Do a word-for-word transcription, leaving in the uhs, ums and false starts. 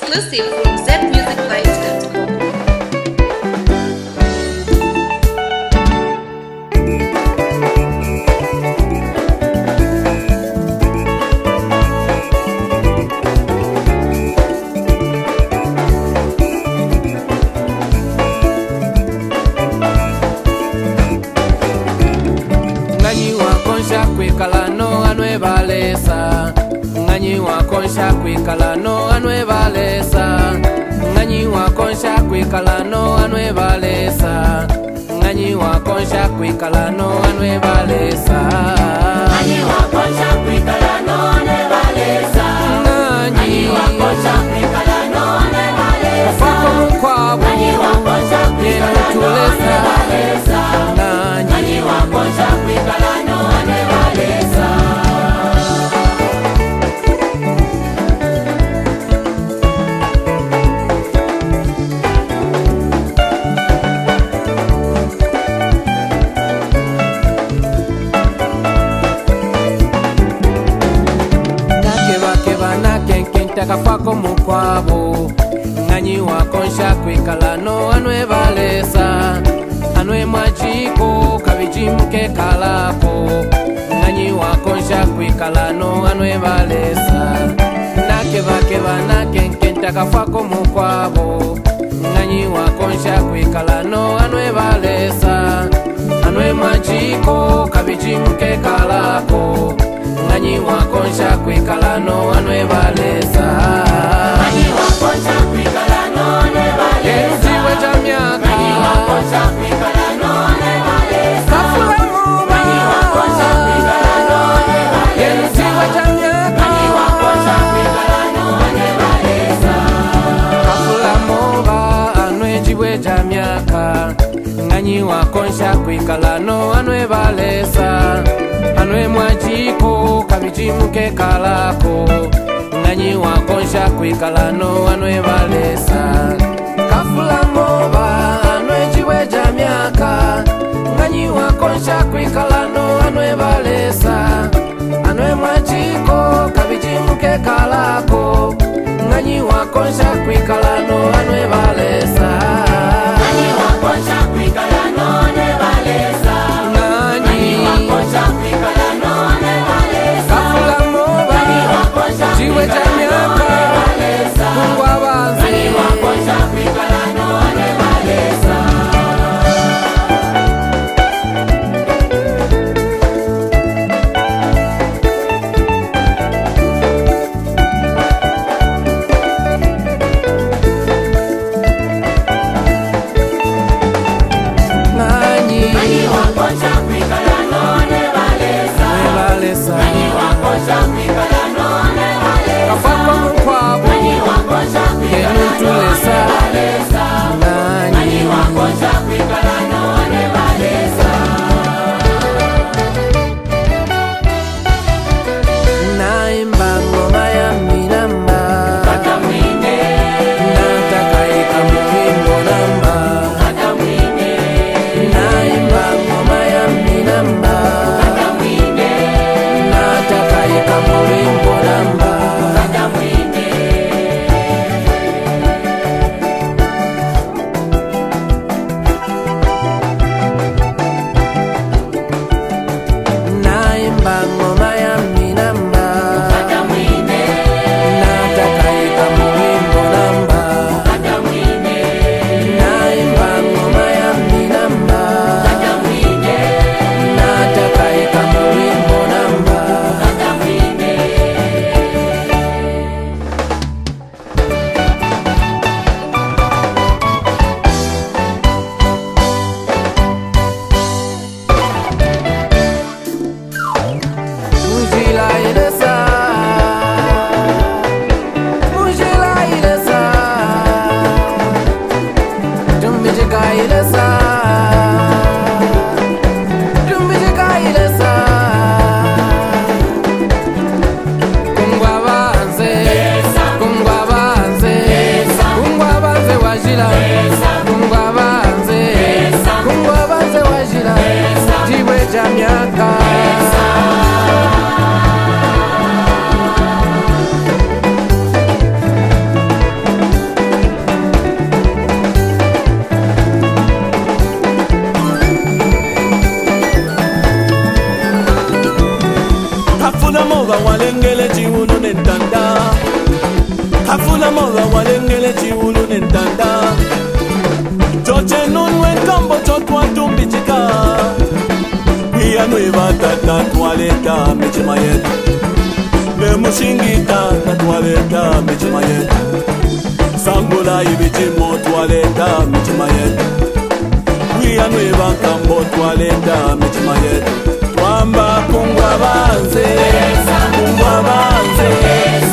exclusive from z music vibes dot com. Nganyi wakonsha kwikala no anwe balesa Nganyi wakonsha kwikala no anwe balesa Nganyi wakonsha kwikala no anwe balesa Nganyi wakonsha kwikala no anwe balesa Nganyi wakonsha kwikala no anwe balesa Nganyi wakonsha kwikala no anwe balesa Fako mkwabo Nganyi wakonsha kwikala no anwe balesa Nganyi wakonsha kwikala no anwe balesa Takafako mukwabo Nganyi wakonsha kwikala no anwe balesa Anwe mwachiko kabijimuke kalako Nganyi wakonsha kwikala no anwe balesa Nake bake banake takafako mukwabo Nganyi wakonsha kwikala no anwe balesa Anwe mwachiko kabijimuke kalako Nganyi wakonsha kwikala no anwe balesa Nganyi wakonsha kwikala no anwe balesa Enziwe jamyaka Nganyi wakonsha kwikala no anwe balesa Kafula moba Nganyi wakonsha kwikala no anwe balesa Enziwe jamyaka Nganyi wakonsha kwikala no anwe balesa Kafula moba anwe jiwe jamyaka Nganyi wakonsha kwikala no anwe balesa Anwe mwachiko kabijimuke kalako Nganyi wakonsha kwikala no anwe balesa Kafula moba anwe jiwe jamyaka Nganyi wakonsha kwikala no anwe balesa Anwe mwachiko kabijimuke kalako Nganyi wakonsha kwikala no anwe balesa Nganyi wakonsha kwikala no anwe balesa Nganyi wakonsha kwikala no anwe balesa Kafula moba Nganyi wakonsha jiwe kwikala no jamyaka anwe balesa Mungu abaze Nganyi wakonsha kwikala no anwe balesa Kafula moga walengele chiulu nintanda Choche nunwe kambo chotwa tumbichika Wia nuiva tata tualeta michima yetu Bemushingita na tualeta michima yetu Sangula ibichimo tualeta michima yetu Wia nuiva kambo tualeta michima yetu Twamba kungwa banze Kungwa banze